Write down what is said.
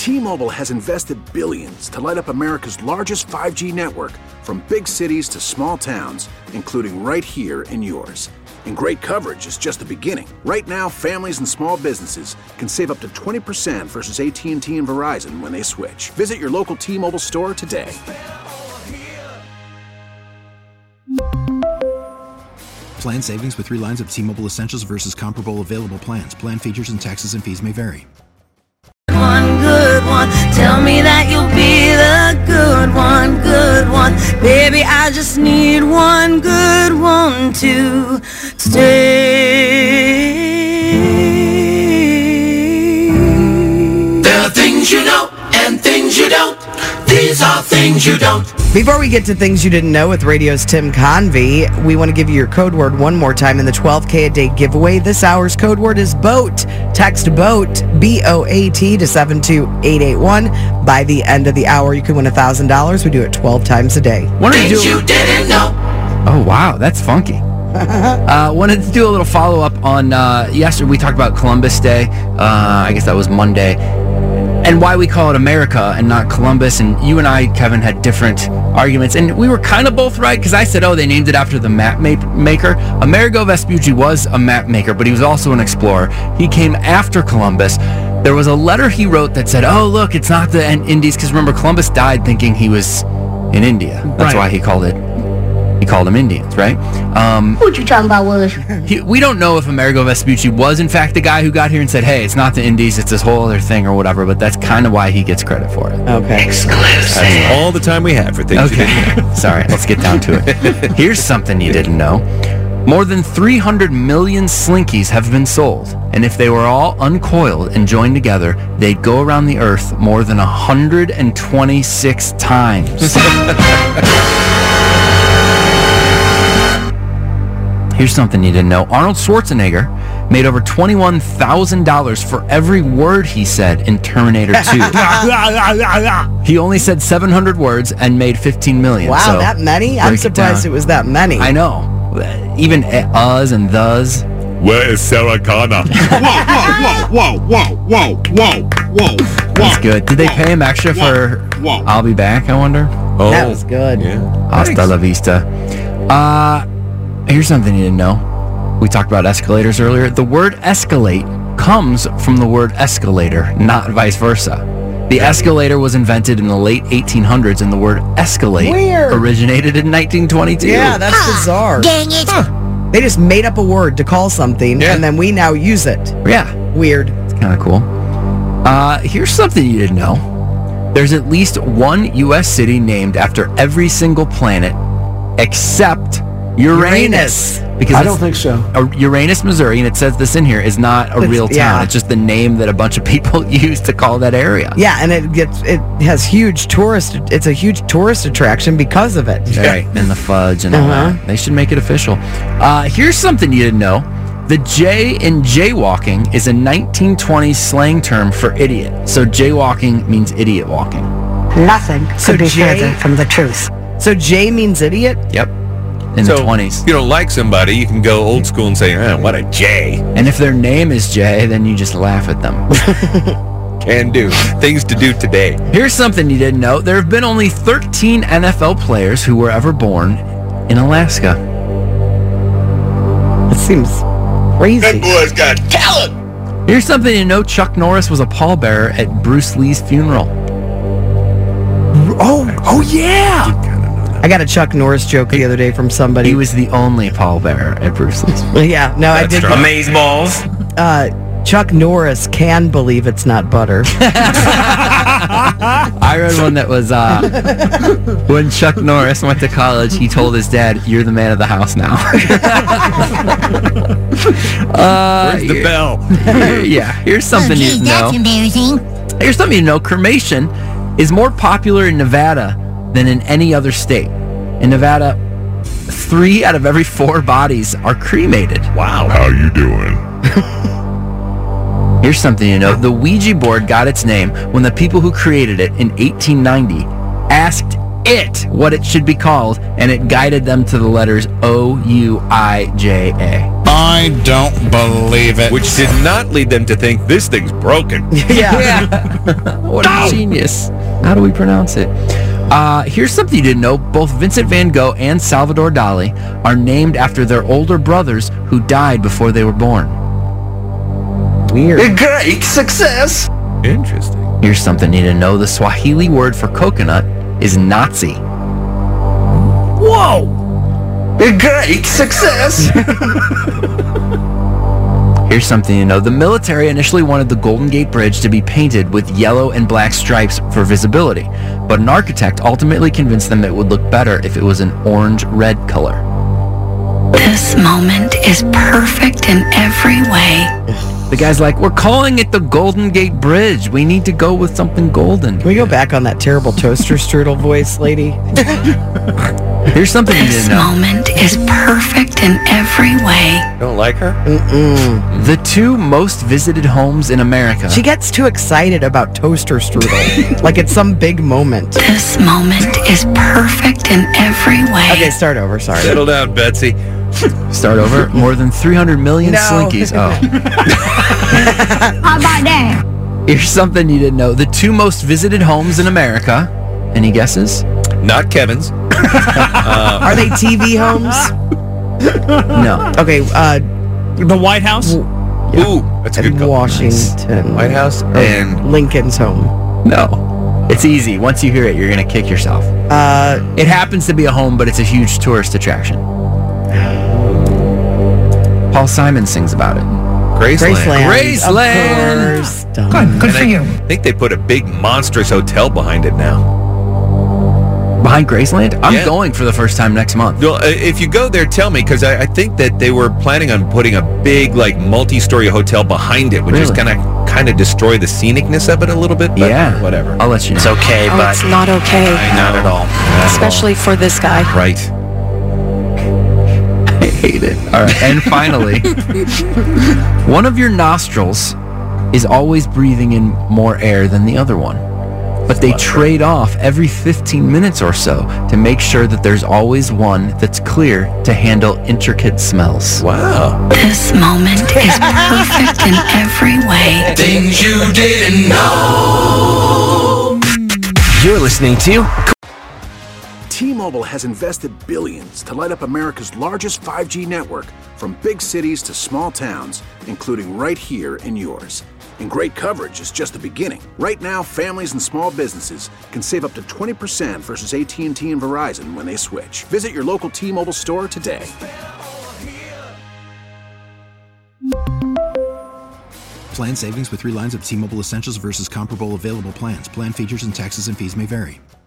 T-Mobile has invested billions to light up America's largest 5G network, from big cities to small towns, including right here in yours. And great coverage is just the beginning. Right now, families and small businesses can save up to 20% versus AT&T and Verizon when they switch. Visit your local T-Mobile store today. Plan savings with 3 lines of T-Mobile Essentials versus comparable available plans. Plan features and taxes and fees may vary. One good one, tell me that you'll be the good one, good one. Baby, I just need one good one to stay. There are things you know and things you don't. These are things you don't. Before we get to things you didn't know with radio's Tim Convey, we want to give you your code word one more time in the 12K a day giveaway. This hour's code word is BOAT. Text BOAT, B-O-A-T, to 72881. By the end of the hour, you can win $1,000. We do it 12 times a day. Things you didn't know. Oh, wow, that's funky. Wanted to do a little follow-up on yesterday. We talked about Columbus Day. I guess that was Monday. And why we call it America and not Columbus. And you and I, Kevin, had different arguments. And we were kind of both right, because I said, oh, they named it after the map maker. Amerigo Vespucci was a map maker, but he was also an explorer. He came after Columbus. There was a letter he wrote that said, oh, look, it's not the Indies, because remember, Columbus died thinking he was in India. That's why he called them Indians, right? What you talking about, Willis? We don't know if Amerigo Vespucci was, in fact, the guy who got here and said, hey, it's not the Indies, it's this whole other thing or whatever, but that's kind of why he gets credit for it. Okay. Exclusive. That's all the time we have for things you didn't know. Sorry, let's get down to it. Here's something you didn't know. More than 300 million Slinkies have been sold, and if they were all uncoiled and joined together, they'd go around the Earth more than 126 times. Here's something you didn't know. Arnold Schwarzenegger made over $21,000 for every word he said in Terminator 2. He only said 700 words and made $15 million. Wow, so that many? I'm surprised it was that many. I know. Even us and thes. Where is Sarah Connor? Whoa. That's good. Did they pay him extra for I'll Be Back, I wonder? Oh, that was good. Yeah. Hasta la vista. Here's something you didn't know. We talked about escalators earlier. The word escalate comes from the word escalator, not vice versa. The escalator was invented in the late 1800s, and the word escalate originated in 1922. Yeah, that's bizarre. Dang it. They just made up a word to call something, and then we now use it. Yeah. Weird. It's kind of cool. Here's something you didn't know. There's at least one U.S. city named after every single planet except Uranus. Because I don't think so. Uranus, Missouri, and it says this in here, is not a real town. Yeah. It's just the name that a bunch of people use to call that area. Yeah, and it has huge tourist. It's a huge tourist attraction because of it. Right, and the fudge and all that. They should make it official. Here's something you didn't know. The J in jaywalking is a 1920s slang term for idiot. So jaywalking means idiot walking. Nothing could be further from the truth. So J means idiot? Yep. In the 20s. If you don't like somebody, you can go old school and say, what a J. And if their name is Jay, then you just laugh at them. Can do. Things to do today. Here's something you didn't know. There have been only 13 NFL players who were ever born in Alaska. That seems crazy. That boy's got talent. Here's something you know. Chuck Norris was a pallbearer at Bruce Lee's funeral. Oh yeah! I got a Chuck Norris joke the other day from somebody. He was the only pallbearer at Bruce Lee's funeral. Yeah, no, I did. Amazeballs. Chuck Norris can believe it's not butter. I read one that was when Chuck Norris went to college, he told his dad, "You're the man of the house now." Where's the bell? Yeah, here's something you know. That's embarrassing. Here's something you know. Cremation is more popular in Nevada than in any other state. In Nevada, 3 out of every 4 bodies are cremated. Wow. How you doing? Here's something you know. The Ouija board got its name when the people who created it in 1890 asked it what it should be called, and it guided them to the letters O-U-I-J-A. I don't believe it. Which did not lead them to think this thing's broken. Yeah. What a genius. How do we pronounce it? Here's something you didn't know. Both Vincent van Gogh and Salvador Dali are named after their older brothers who died before they were born. Weird. A great success. Interesting. Here's something you didn't know. The Swahili word for coconut is Nazi. Whoa. A great success. Here's something you know. The military initially wanted the Golden Gate Bridge to be painted with yellow and black stripes for visibility, but an architect ultimately convinced them it would look better if it was an orange-red color. This moment is perfect in every way. The guy's like, we're calling it the Golden Gate Bridge. We need to go with something golden. Can we go back on that terrible toaster strudel voice, lady? Here's something you This didn't know. moment is perfect in every way. Don't like her? The 2 most visited homes in America. She gets too excited about toaster strudel. Like it's some big moment. This moment is perfect in every way. Okay, start over. Sorry. Settle down, Betsy. Start over. More than 300 million No. Slinkies. Oh. How about that? Here's something you didn't know. The 2 most visited homes in America. Any guesses? Not Kevin's. Are they TV homes? No. Okay, The White House? Ooh, that's a good in call. Washington. White House and Lincoln's home. No. It's easy. Once you hear it, you're going to kick yourself. It happens to be a home, but it's a huge tourist attraction. Paul Simon sings about it. Graceland. Graceland. Of course. Done. Good for you. I think they put a big monstrous hotel behind it now. Behind Graceland? I'm Yeah. going for the first time next month. Well, if you go there, tell me, because I think that they were planning on putting a big, like, multi-story hotel behind it, which is Really? kind of destroy the scenicness of it a little bit. But Yeah. whatever. I'll let you know. It's okay, Oh, but it's not okay. not at all. Especially for this guy. Right. I hate it. All right. And finally, one of your nostrils is always breathing in more air than the other one. But they trade off every 15 minutes or so to make sure that there's always one that's clear to handle intricate smells. Wow. This moment is perfect in every way. Things you didn't know. You're listening to T-Mobile has invested billions to light up America's largest 5G network, from big cities to small towns, including right here in yours. And great coverage is just the beginning. Right now, families and small businesses can save up to 20% versus AT&T and Verizon when they switch. Visit your local T-Mobile store today. Plan savings with 3 lines of T-Mobile Essentials versus comparable available plans. Plan features and taxes and fees may vary.